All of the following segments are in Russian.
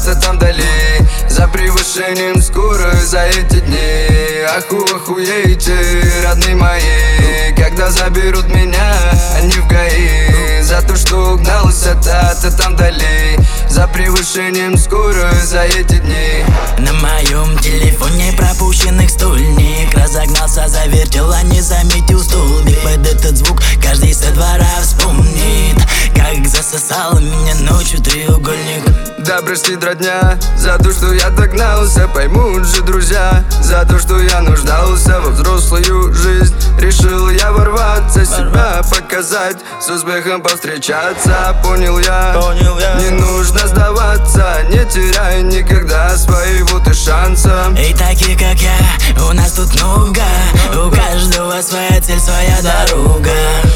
та там вдали, за превышением скорости за эти дни. Охуеете, родные мои, когда заберут меня, они в ГАИ. За то, что угнался та там вдали, за превышением скорости за эти дни. На моем телефоне пропущенных стульник, разогнался, завертел, а не заметил столбик. Под этот звук каждый со двора вспомнит, как засосал меня ночью треугольник. Да простит родня за то, что я догнался, поймут же друзья за то, что я нуждался во взрослую жизнь. Решил я ворваться, себя показать, с успехом повстречаться. Понял я, не нужно сдаваться, не теряй никогда своего ты шанса. И такие как я, у нас тут много, у каждого своя цель, своя дорога.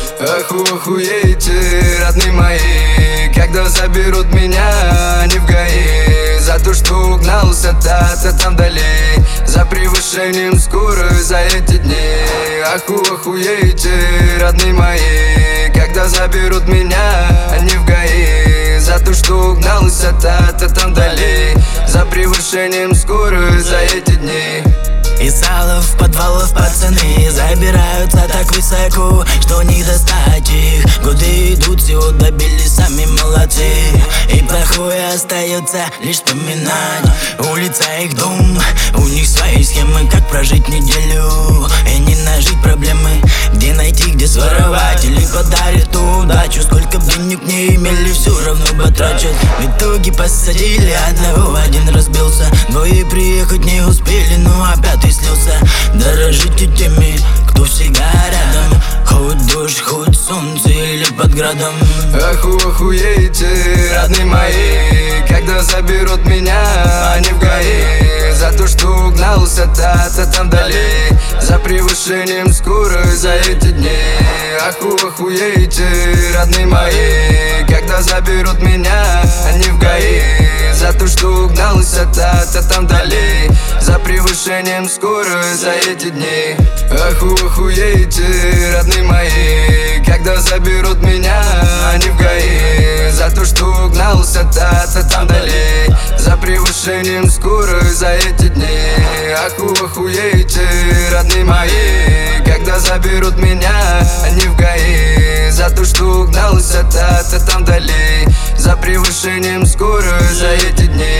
Охуеете, родные мои, когда заберут меня, они в ГАИ. За то, что угнался та там вдали, за превышением скорости за эти дни. Охуеете, родные мои, когда заберут меня, они в ГАИ. За то, что угнался та там вдали, за превышением скорости за эти дни. Из залов, подвалов пацаны забираются так высоко, что не достать их. Годы идут, всего добились, сами молодцы. И плохое остается лишь вспоминать. Улица их дом, у них свои схемы, как прожить неделю и не нажить проблемы. Где найти, где своровать, или подарит удачу. Сколько бы денег не имели, все равно потрачат. В итоге посадили одного, один разбился. Двое приехать не успели, но опять слился. Дорожите теми, кто всегда рядом, хоть дождь, хоть солнце или под градом. Охуеете, родные мои, когда заберут меня, они в ГАИ. За то, что угнался та там вдали, за превышением скорости за эти дни. Охуеете, родные мои, когда заберут меня, они в ГАИ. За то, что угнался та там вдали, за превышением скорости за эти дни. Охуеете, родные мои, когда заберут меня, они в ГАИ. За то, что угнался та там вдали, за превышением скорости за эти дни. Охуеете, родные мои, когда заберут меня, они в ГАИ. За то, что угнался та там вдали, за превышением скорости за эти дни.